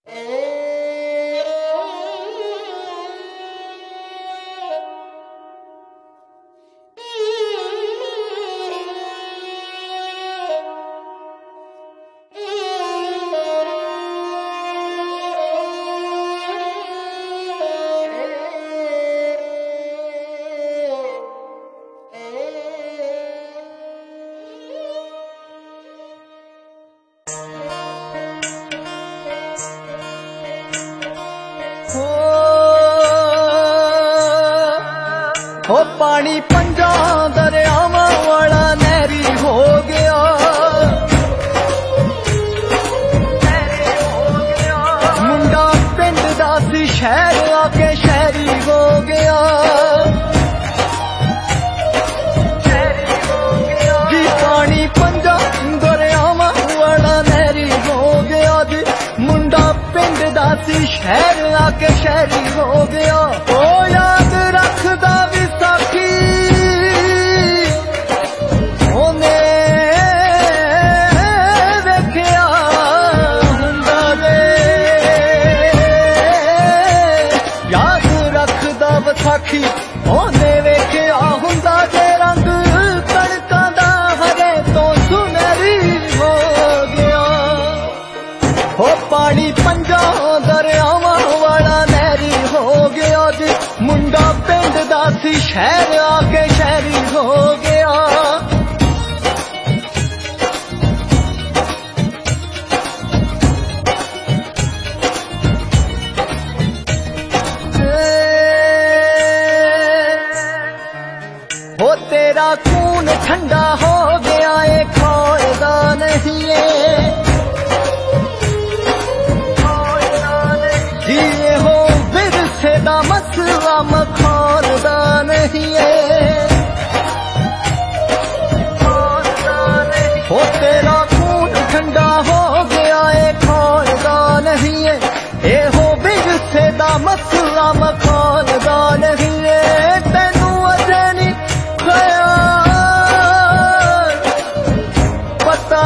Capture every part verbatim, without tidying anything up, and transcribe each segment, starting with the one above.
हो पानी पंजा दरियावां वाला नहरी हो गया, मुंडा पिंड दा सी शहर आके शहरी हो गया। जी पानी पंजा दरियावां वाला नहरी हो गया जी, मुंडा पिंड दा सी शहर आके शहरी हो गया। ओ याद रखदा विसाखी ओने वेख्या हुंदा जे रंग कणकां दा हरे तो सुनहरी हो गया। हो पानी पंजा दरियावां वाला नहरी हो गया जी, मुंडा पिंड दा सी शहर आके शहरी हो गया। हो तेरा खून ठंडा हो गया है खोएगा नहीं है, जिए हो विरसे दा मसला मखौरदा नहीं है। हो तेरा खून ठंडा हो गया है खोएगा नहीं है, ये हो विरसे दा मसला मखौरदा नहीं है। तेनू अजे नहीं पता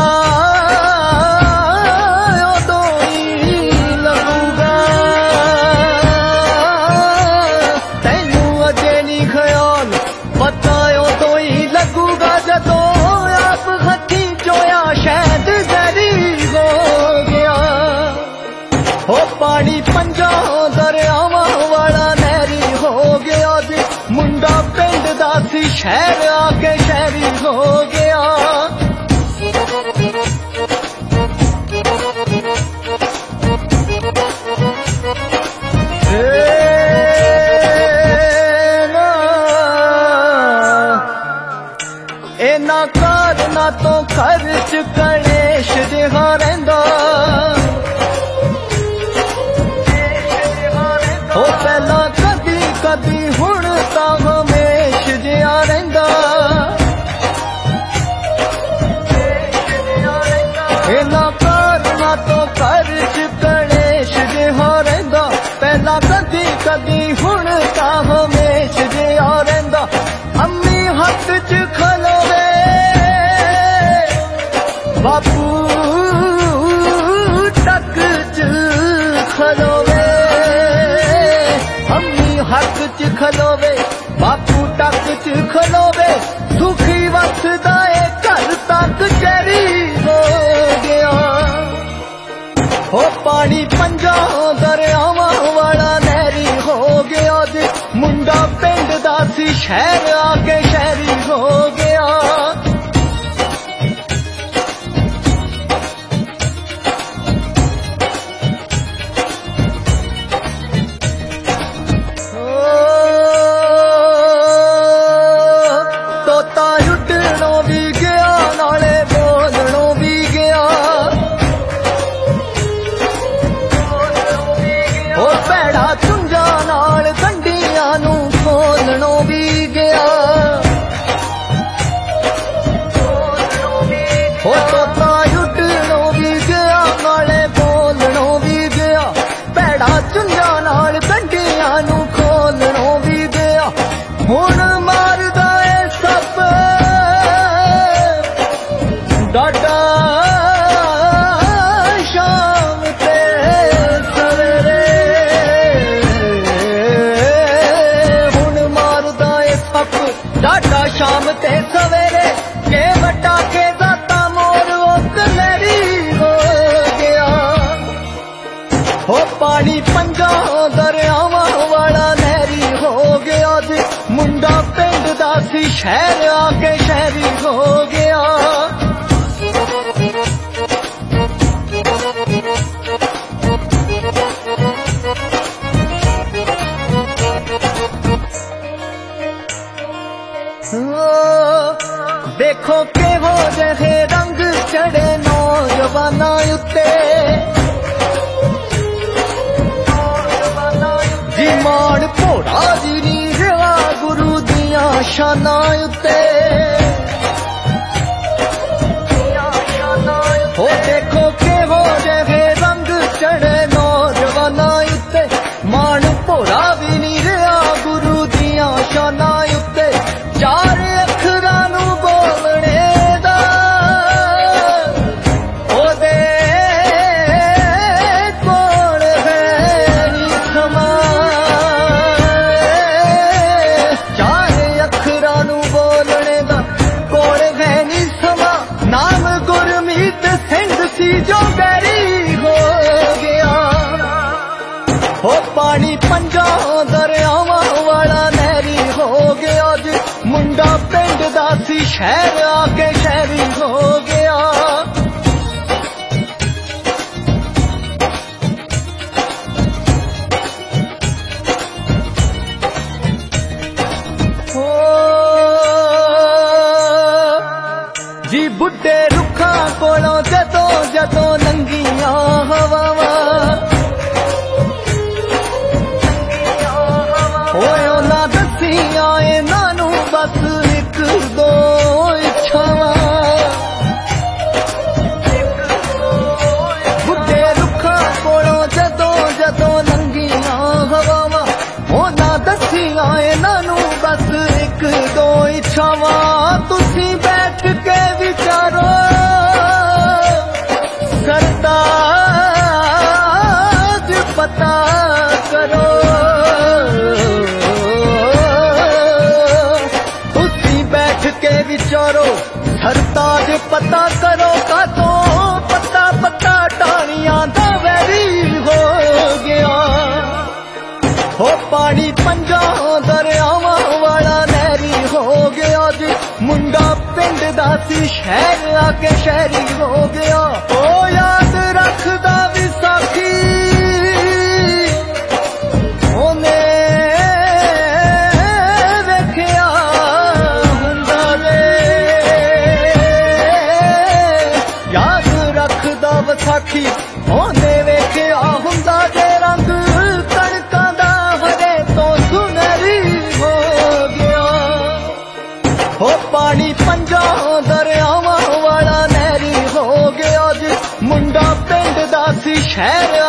उदों ही लगूगा, तैनू अजे नहीं ख्याल पता उदों ही लगूगा, जदों आप हथी चोया शायद जरी हो गया। हो पानी पंजा दरियावां वाला नहरी हो गया जी, मुंडा पिंड दा सी शहर आके शहरी हो गया। इना कारना तो खर्च गणेश जिहा रहिंदा, हो पहला कदी कदी हुण तां हमेश जिहा रहिंदा। इना कारना तो खर्च गणेश जिहा रहिंदा, पहला कदी कदी हुण तां हमेश जिहा रहिंदा। अम्मी हथ च खलोवे बापू टक च खलोवे, अम्मी हक च खलोवे बापू टक च खलोवे। सुखी वसदा ए घर तक चरी हो गया। हो पानी पंजा दरियावां वाला नहरी हो गया जी, मुंडा पिंड दा सी शहर आके शहरी हो गया। तोता उड्डणों भी गया नाले बोलणों भी गया, ओ भैड़ा चुंझा नाल गंढियां नूं खोलणों भी गया। पानी पंजां दरियावां वाला नहरी हो गया जी, मुंडा पिंड दा सी शहर आके शहरी हो गया। देखो केहो जहे रंग चढ़े नौजवाना उत्ते, जी मान भोड़ा जी नी रहा गुरु दिया शाना उत्ते। हो देखो केहो जहे रंग चढ़े नौजवाना उत्ते, मान भोड़ा भी नी रहा गुरु दिया शाना उत्ते। चार अखरां नूं बोलणे दा ओदे कोल है नी समां, चार अखरां नूं बोलणे दा कोल है नी समां। नाम गुरमीत सिंह सी जो बैरी हो गया। हो पानी पंजां दरियावां वाला नहरी हो गया जी, मुंडा पिंड दा सी शहर आके शहरी हो गया। हो जी बुढ़े रुखा कोलों जदों जदों लंघियां हवावां, होए उन्हां दसियां इन्हां नूं बस एक दो इच्छावां। बुढ़े रुखां कोलों जदों जदों लंघियां हवावां, उन्हां दसियां इन्हां नूं बस एक दो इच्छावां। तुसीं बैठ के विचारो सरताज पता करो, के विचारो सरताज पता करो। का तो पता पता टाणियां दा वैरी हो गया। हो पानी पंजां दरियावां वाला नहरी हो गया जी, मुंडा पिंड दा सी शहर आके शहरी हो गया। ओ याद रखदा विसाखी ओने वेखिया हुंदा वे, याद रखदा विसाखी ओने वेखिया हुंदा जे। रंग कणकां दा हरे तो सुनहरी हो गया। हो पानी पंजां दरियावां वाला नहरी हो गया जी, मुंडा पिंड दा सी शहर